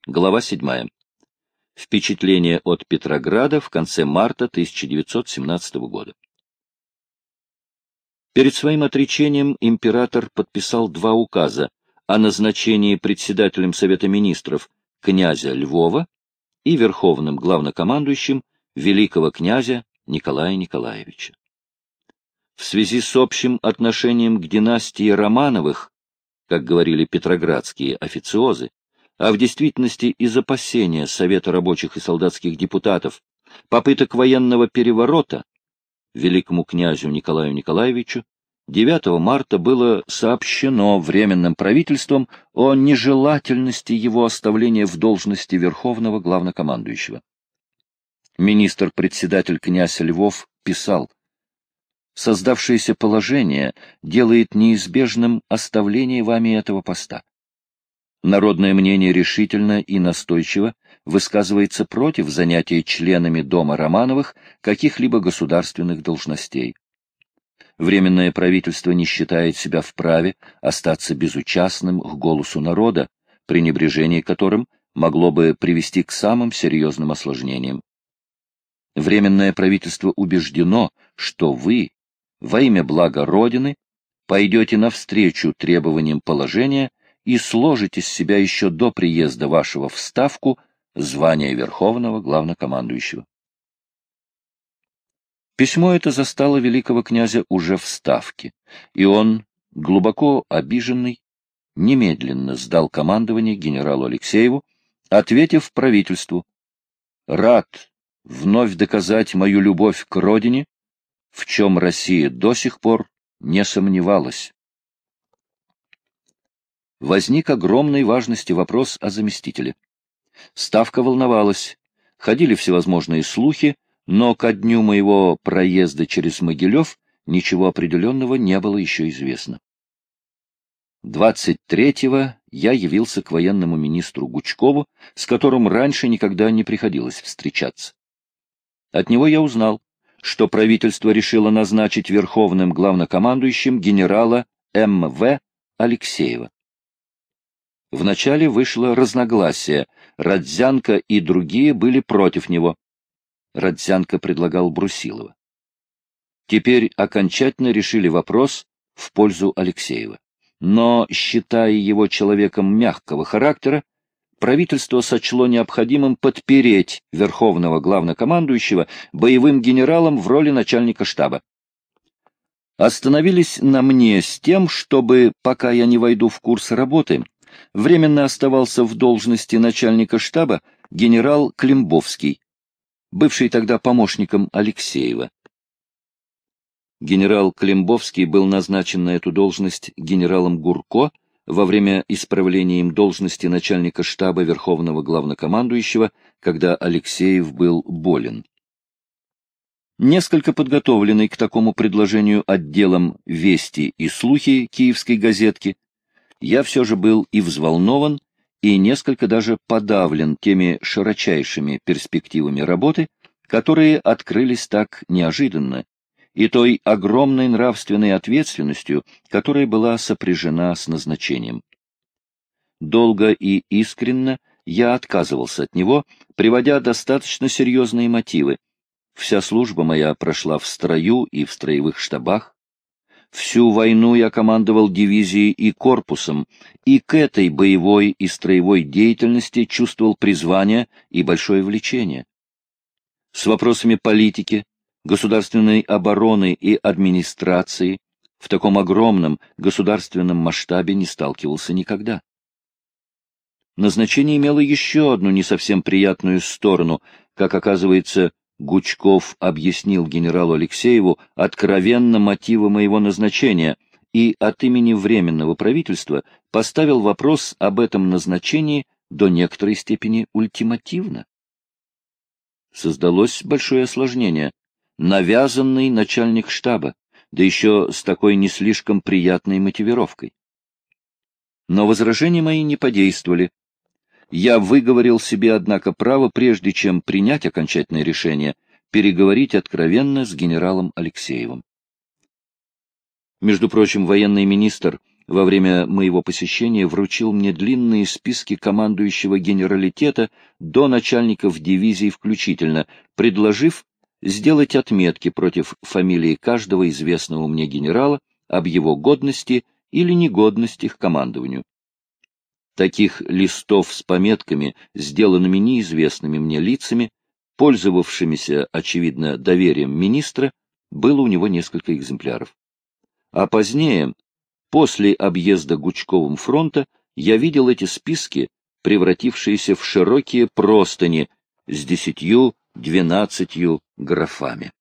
Глава 7. Впечатление от Петрограда в конце марта 1917 года. Перед своим отречением император подписал два указа о назначении председателем Совета министров князя Львова и верховным главнокомандующим великого князя Николая Николаевича. В связи с общим отношением к династии Романовых, как говорили петроградские официозы, а в действительности из опасения Совета рабочих и солдатских депутатов попыток военного переворота, великому князю Николаю Николаевичу 9 марта было сообщено Временным правительством о нежелательности его оставления в должности верховного главнокомандующего. Министр-председатель князь Львов писал: «Создавшееся положение делает неизбежным оставление вами этого поста. Народное мнение решительно и настойчиво высказывается против занятия членами дома Романовых каких-либо государственных должностей. Временное правительство не считает себя вправе остаться безучастным к голосу народа, пренебрежение которым могло бы привести к самым серьезным осложнениям. Временное правительство убеждено, что вы, во имя блага Родины, пойдете навстречу требованиям положения и сложите с себя еще до приезда вашего в Ставку звание верховного главнокомандующего». Письмо это застало великого князя уже в Ставке, и он, глубоко обиженный, немедленно сдал командование генералу Алексееву, ответив правительству: «Рад вновь доказать мою любовь к родине, в чем Россия до сих пор не сомневалась». Возник огромной важности вопрос о заместителе. Ставка волновалась, ходили всевозможные слухи, но ко дню моего проезда через Могилев ничего определенного не было еще известно. 23-го я явился к военному министру Гучкову, с которым раньше никогда не приходилось встречаться. От него я узнал, что правительство решило назначить верховным главнокомандующим генерала М.В. Алексеева. Вначале вышло разногласие, Родзянко и другие были против него. Родзянко предлагал Брусилова. Теперь окончательно решили вопрос в пользу Алексеева. Но, считая его человеком мягкого характера, правительство сочло необходимым подпереть верховного главнокомандующего боевым генералом в роли начальника штаба. Остановились на мне с тем, чтобы, пока я не войду в курс работы, временно оставался в должности начальника штаба генерал Климбовский, бывший тогда помощником Алексеева. Генерал Климбовский был назначен на эту должность генералом Гурко во время исправления им должности начальника штаба Верховного Главнокомандующего, когда Алексеев был болен. Несколько подготовленный к такому предложению отделом «Вести и слухи» Киевской газетки, я все же был и взволнован, и несколько даже подавлен теми широчайшими перспективами работы, которые открылись так неожиданно, и той огромной нравственной ответственностью, которая была сопряжена с назначением. Долго и искренно я отказывался от него, приводя достаточно серьезные мотивы. Вся служба моя прошла в строю и в строевых штабах. Всю войну я командовал дивизией и корпусом, и к этой боевой и строевой деятельности чувствовал призвание и большое влечение. С вопросами политики, государственной обороны и администрации в таком огромном государственном масштабе не сталкивался никогда. Назначение имело еще одну не совсем приятную сторону. Как оказывается, Гучков объяснил генералу Алексееву откровенно мотивы моего назначения и от имени Временного правительства поставил вопрос об этом назначении до некоторой степени ультимативно. Создалось большое осложнение. Навязанный начальник штаба, да еще с такой не слишком приятной мотивировкой. Но возражения мои не подействовали. Я выговорил себе, однако, право, прежде чем принять окончательное решение, переговорить откровенно с генералом Алексеевым. Между прочим, военный министр во время моего посещения вручил мне длинные списки командующего генералитета до начальников дивизий включительно, предложив сделать отметки против фамилии каждого известного мне генерала об его годности или негодности к командованию. Таких листов с пометками, сделанными неизвестными мне лицами, пользовавшимися, очевидно, доверием министра, было у него несколько экземпляров. А позднее, после объезда Гучковым фронта, я видел эти списки, превратившиеся в широкие простыни с 10-12 графами.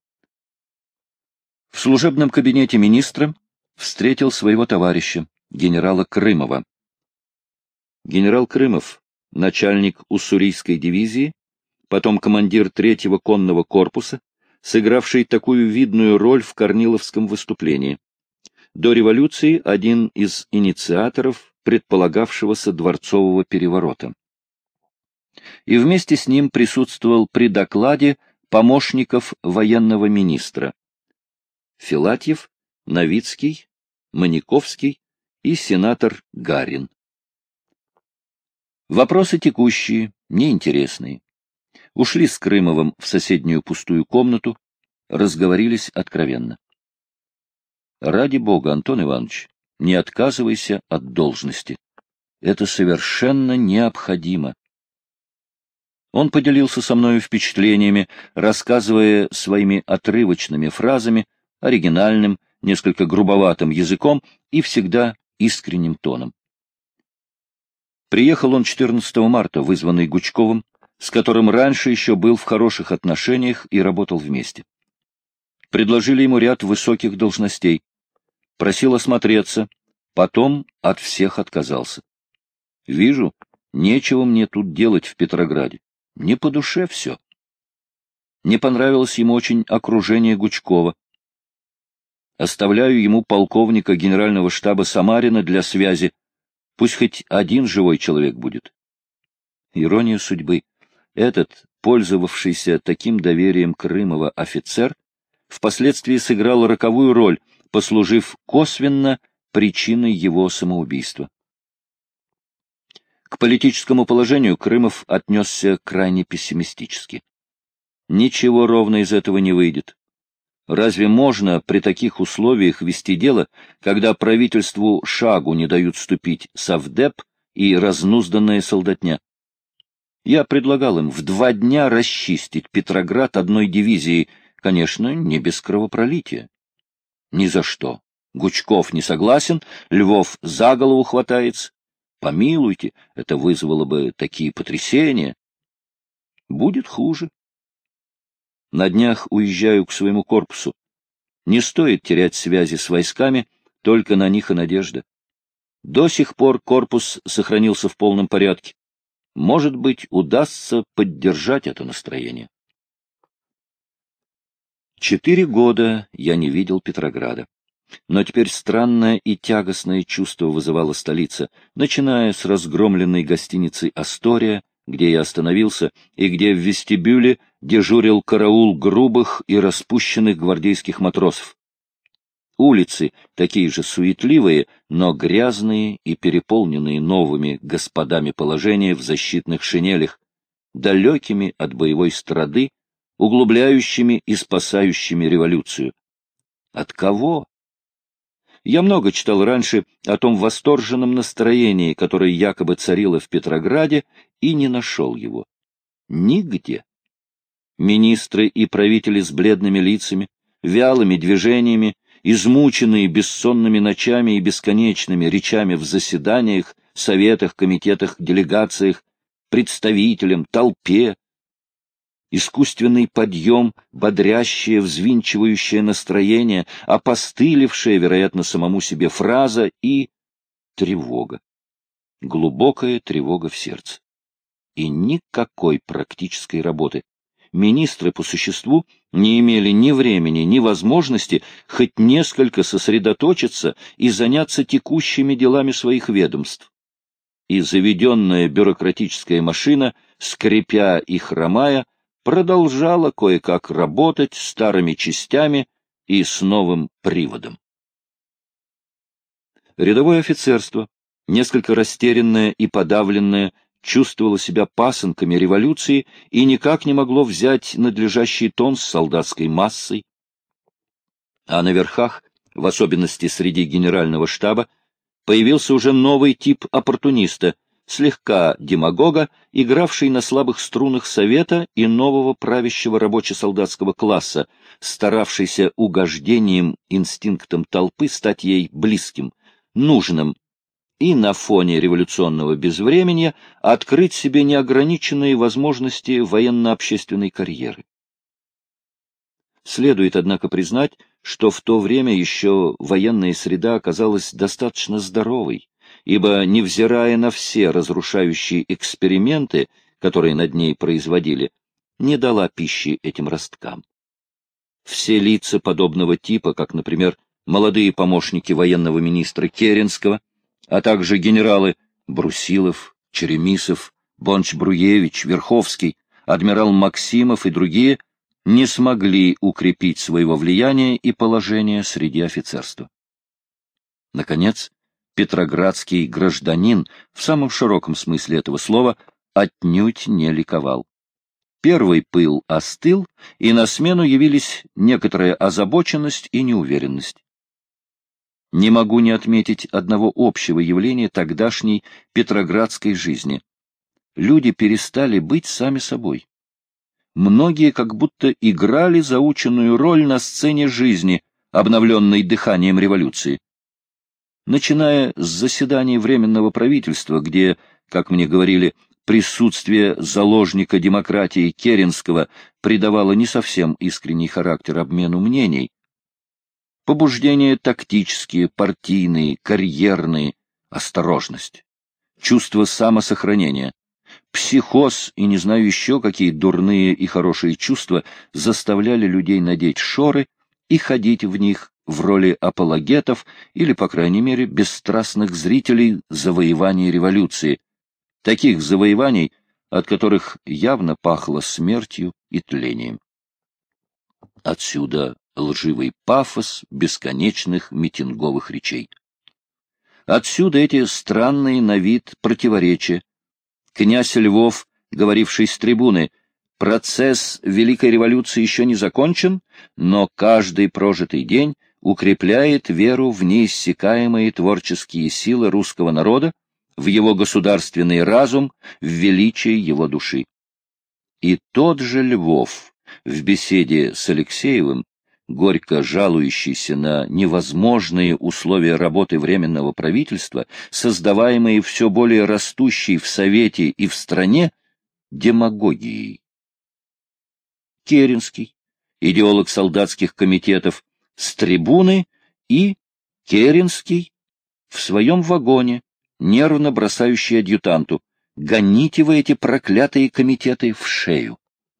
В служебном кабинете министра встретил своего товарища, генерала Крымова. Генерал Крымов, начальник уссурийской дивизии, потом командир 3-го конного корпуса, сыгравший такую видную роль в Корниловском выступлении. До революции один из инициаторов предполагавшегося дворцового переворота. И вместе с ним присутствовал при докладе помощников военного министра Филатьев, Новицкий, Маниковский и сенатор Гарин. Вопросы текущие, неинтересные. Ушли с Крымовым в соседнюю пустую комнату, разговорились откровенно. Ради Бога, Антон Иванович, не отказывайся от должности. Это совершенно необходимо. Он поделился со мною впечатлениями, рассказывая своими отрывочными фразами, оригинальным, несколько грубоватым языком и всегда искренним тоном. Приехал он 14 марта, вызванный Гучковым, с которым раньше еще был в хороших отношениях и работал вместе. Предложили ему ряд высоких должностей. Просил осмотреться, потом от всех отказался. Вижу, нечего мне тут делать в Петрограде. Не по душе все. Не понравилось ему очень окружение Гучкова. Оставляю ему полковника генерального штаба Самарина для связи. Пусть хоть один живой человек будет. Ирония судьбы. Этот, пользовавшийся таким доверием Крымова офицер, впоследствии сыграл роковую роль, послужив косвенно причиной его самоубийства. К политическому положению Крымов отнесся крайне пессимистически. Ничего ровно из этого не выйдет. Разве можно при таких условиях вести дело, когда правительству шагу не дают ступить совдеп и разнузданная солдатня? Я предлагал им в 2 дня расчистить Петроград одной дивизией, конечно, не без кровопролития. Ни за что. Гучков не согласен, Львов за голову хватается. Помилуйте, это вызвало бы такие потрясения. Будет хуже. На днях уезжаю к своему корпусу. Не стоит терять связи с войсками, только на них и надежда. До сих пор корпус сохранился в полном порядке. Может быть, удастся поддержать это настроение. 4 года я не видел Петрограда. Но теперь странное и тягостное чувство вызывала столица, начиная с разгромленной гостиницы «Астория», где я остановился, и где в вестибюле дежурил караул грубых и распущенных гвардейских матросов. Улицы, такие же суетливые, но грязные и переполненные новыми господами положения в защитных шинелях, далекими от боевой страды, углубляющими и спасающими революцию. От кого? Я много читал раньше о том восторженном настроении, которое якобы царило в Петрограде, и не нашел его. Нигде. Министры и правители с бледными лицами, вялыми движениями, измученные бессонными ночами и бесконечными речами в заседаниях, советах, комитетах, делегациях, представителям, толпе, искусственный подъем, бодрящее, взвинчивающее настроение, опостылевшая, вероятно, самому себе фраза и тревога. Глубокая тревога в сердце. И никакой практической работы. Министры по существу не имели ни времени, ни возможности хоть несколько сосредоточиться и заняться текущими делами своих ведомств. И заведенная бюрократическая машина, скрипя и хромая, продолжала кое-как работать старыми частями и с новым приводом. Рядовое офицерство, несколько растерянное и подавленное, чувствовало себя пасынками революции и никак не могло взять надлежащий тон с солдатской массой. А на верхах, в особенности среди генерального штаба, появился уже новый тип оппортуниста, слегка демагога, игравший на слабых струнах Совета и нового правящего рабоче-солдатского класса, старавшийся угождением инстинктам толпы стать ей близким, нужным, и на фоне революционного безвременья открыть себе неограниченные возможности военно-общественной карьеры. Следует, однако, признать, что в то время еще военная среда оказалась достаточно здоровой, ибо, невзирая на все разрушающие эксперименты, которые над ней производили, не дала пищи этим росткам. Все лица подобного типа, как, например, молодые помощники военного министра Керенского, а также генералы Брусилов, Черемисов, Бонч-Бруевич, Верховский, адмирал Максимов и другие, не смогли укрепить своего влияния и положения среди офицерства. Наконец, петроградский гражданин в самом широком смысле этого слова отнюдь не ликовал. Первый пыл остыл, и на смену явились некоторая озабоченность и неуверенность. Не могу не отметить одного общего явления тогдашней петроградской жизни. Люди перестали быть сами собой. Многие как будто играли заученную роль на сцене жизни, обновленной дыханием революции. Начиная с заседаний Временного правительства, где, как мне говорили, присутствие заложника демократии Керенского придавало не совсем искренний характер обмену мнений, побуждения тактические, партийные, карьерные, осторожность, чувство самосохранения, психоз и не знаю еще какие дурные и хорошие чувства заставляли людей надеть шоры и ходить в них в роли апологетов или, по крайней мере, бесстрастных зрителей завоеваний революции, таких завоеваний, от которых явно пахло смертью и тлением. Отсюда лживый пафос бесконечных митинговых речей. Отсюда эти странные на вид противоречия. Князь Львов, говоривший с трибуны, процесс Великой революции еще не закончен, но каждый прожитый день укрепляет веру в неиссякаемые творческие силы русского народа, в его государственный разум, в величие его души. И тот же Львов в беседе с Алексеевым, горько жалующийся на невозможные условия работы Временного правительства, создаваемые все более растущей в Совете и в стране демагогией. Керенский, идеолог солдатских комитетов, с трибуны, и Керенский в своем вагоне, нервно бросающий адъютанту: «Гоните вы эти проклятые комитеты в шею».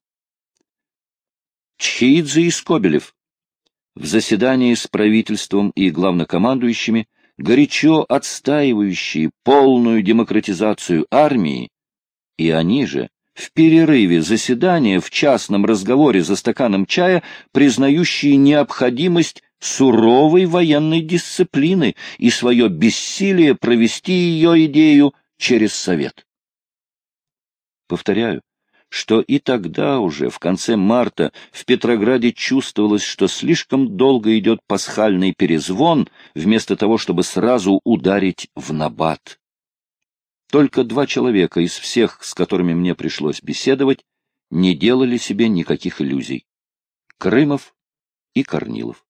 Чхеидзе и Скобелев в заседании с правительством и главнокомандующими, горячо отстаивающие полную демократизацию армии, и они же в перерыве заседания в частном разговоре за стаканом чая признающие необходимость суровой военной дисциплины и свое бессилие провести ее идею через Совет. Повторяю, что и тогда уже, в конце марта, в Петрограде чувствовалось, что слишком долго идет пасхальный перезвон, вместо того, чтобы сразу ударить в набат. Только 2 человека из всех, с которыми мне пришлось беседовать, не делали себе никаких иллюзий: Крымов и Корнилов.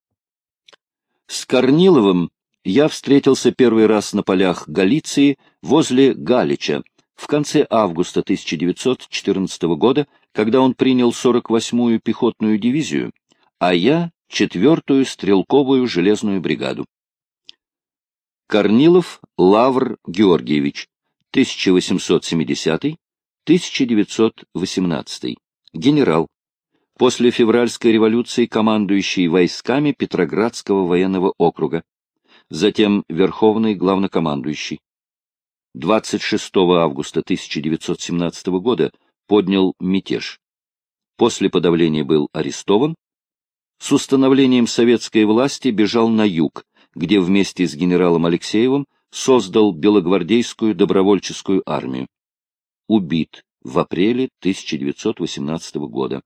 С Корниловым я встретился первый раз на полях Галиции возле Галича в конце августа 1914 года, когда он принял 48-ю пехотную дивизию, а я — 4-ю стрелковую железную бригаду. Корнилов Лавр Георгиевич, 1870-1918, генерал, после февральской революции командующий войсками Петроградского военного округа, затем верховный главнокомандующий. 26 августа 1917 года поднял мятеж. После подавления был арестован. С установлением советской власти бежал на юг, где вместе с генералом Алексеевым создал Белогвардейскую добровольческую армию. Убит в апреле 1918 года.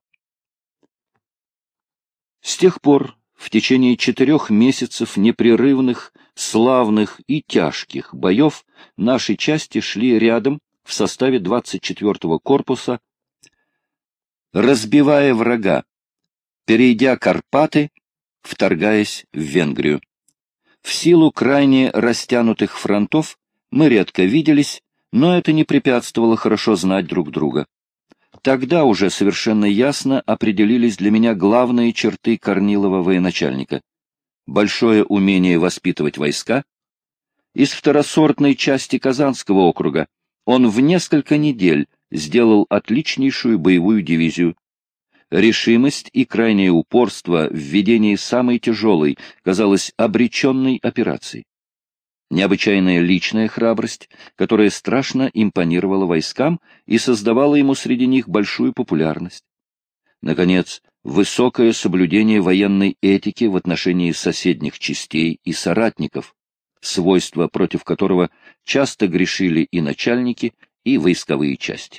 С тех пор, в течение 4 месяцев непрерывных, славных и тяжких боев, наши части шли рядом в составе 24-го корпуса, разбивая врага, перейдя Карпаты, вторгаясь в Венгрию. В силу крайне растянутых фронтов мы редко виделись, но это не препятствовало хорошо знать друг друга. Тогда уже совершенно ясно определились для меня главные черты Корнилова военачальника. Большое умение воспитывать войска. Из второсортной части Казанского округа он в несколько недель сделал отличнейшую боевую дивизию. Решимость и крайнее упорство в ведении самой тяжелой, казалось, обреченной операции. Необычайная личная храбрость, которая страшно импонировала войскам и создавала ему среди них большую популярность. Наконец, высокое соблюдение военной этики в отношении соседних частей и соратников, свойства, против которого часто грешили и начальники, и войсковые части.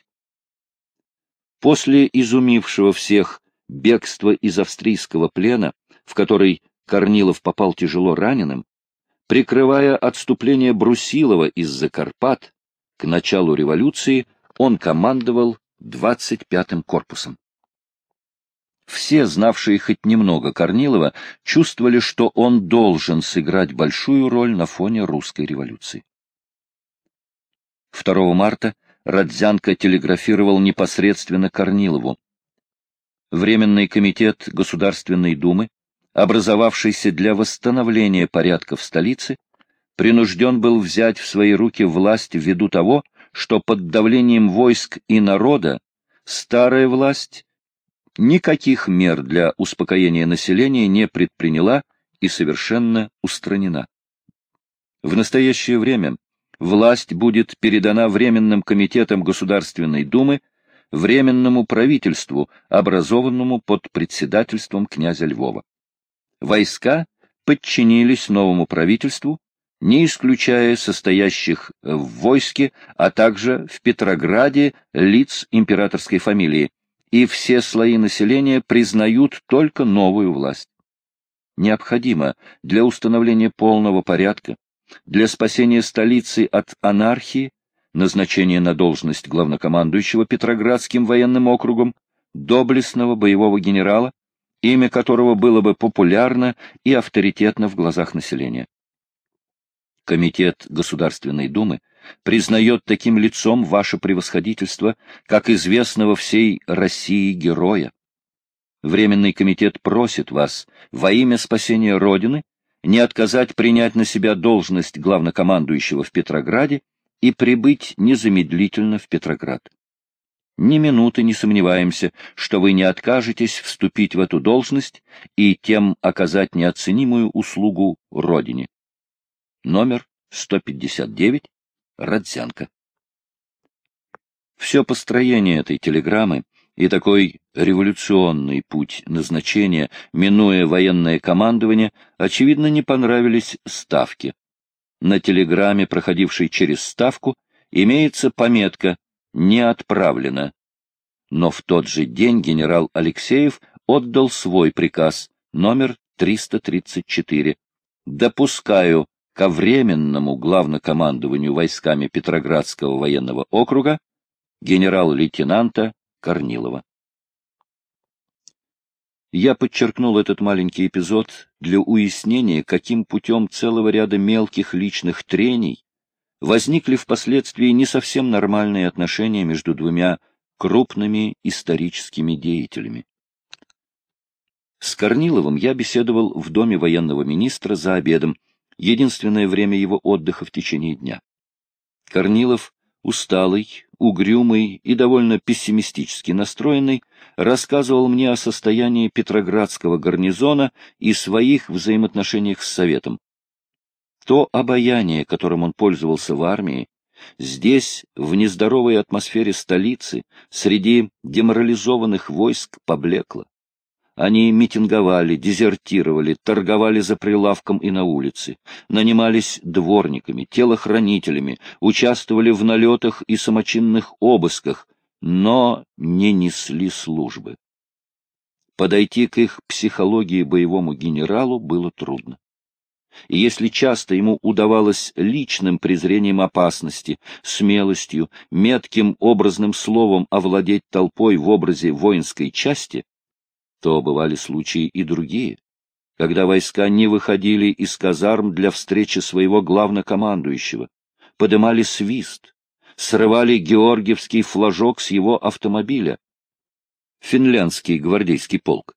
После изумившего всех бегства из австрийского плена, в который Корнилов попал тяжело раненым, прикрывая отступление Брусилова из-за Карпат, к началу революции он командовал 25-м корпусом. Все, знавшие хоть немного Корнилова, чувствовали, что он должен сыграть большую роль на фоне русской революции. 2 марта Родзянко телеграфировал непосредственно Корнилову. Временный комитет Государственной Думы, образовавшийся для восстановления порядка в столице, принужден был взять в свои руки власть ввиду того, что под давлением войск и народа старая власть никаких мер для успокоения населения не предприняла и совершенно устранена. В настоящее время власть будет передана Временным комитетам Государственной Думы, Временному правительству, образованному под председательством князя Львова. Войска подчинились новому правительству, не исключая состоящих в войске, а также в Петрограде лиц императорской фамилии, и все слои населения признают только новую власть. Необходимо для установления полного порядка, для спасения столицы от анархии, назначение на должность главнокомандующего Петроградским военным округом, доблестного боевого генерала, имя которого было бы популярно и авторитетно в глазах населения. Комитет Государственной Думы признает таким лицом ваше превосходительство, как известного всей России героя. Временный комитет просит вас во имя спасения Родины не отказать принять на себя должность главнокомандующего в Петрограде и прибыть незамедлительно в Петроград. Ни минуты не сомневаемся, что вы не откажетесь вступить в эту должность и тем оказать неоценимую услугу Родине. Номер 159, Родзянко. Все построение этой телеграммы и такой революционный путь назначения, минуя военное командование, очевидно, не понравились Ставке. На телеграмме, проходившей через Ставку, имеется пометка «Не отправлено». Но в тот же день генерал Алексеев отдал свой приказ, номер 334. «Допускаю ко временному главнокомандованию войсками Петроградского военного округа генерал-лейтенанта Корнилова». Я подчеркнул этот маленький эпизод для уяснения, каким путем целого ряда мелких личных трений возникли впоследствии не совсем нормальные отношения между двумя крупными историческими деятелями. С Корниловым я беседовал в доме военного министра за обедом, единственное время его отдыха в течение дня. Корнилов, усталый, угрюмый и довольно пессимистически настроенный, рассказывал мне о состоянии Петроградского гарнизона и своих взаимоотношениях с Советом. То обаяние, которым он пользовался в армии, здесь, в нездоровой атмосфере столицы, среди деморализованных войск, поблекло. Они митинговали, дезертировали, торговали за прилавком и на улице, нанимались дворниками, телохранителями, участвовали в налетах и самочинных обысках, но не несли службы. Подойти к их психологии боевому генералу было трудно. И если часто ему удавалось личным презрением опасности, смелостью, метким образным словом овладеть толпой в образе воинской части, то бывали случаи и другие, когда войска не выходили из казарм для встречи своего главнокомандующего, подымали свист, срывали георгиевский флажок с его автомобиля, финляндский гвардейский полк.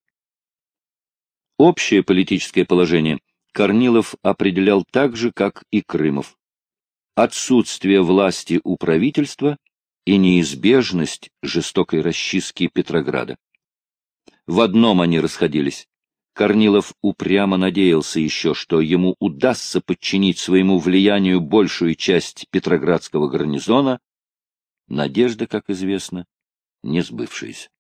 Общее политическое положение Корнилов определял так же, как и Крымов. Отсутствие власти у правительства и неизбежность жестокой расчистки Петрограда. В одном они расходились. Корнилов упрямо надеялся еще, что ему удастся подчинить своему влиянию большую часть петроградского гарнизона. Надежда, как известно, не сбывшаяся.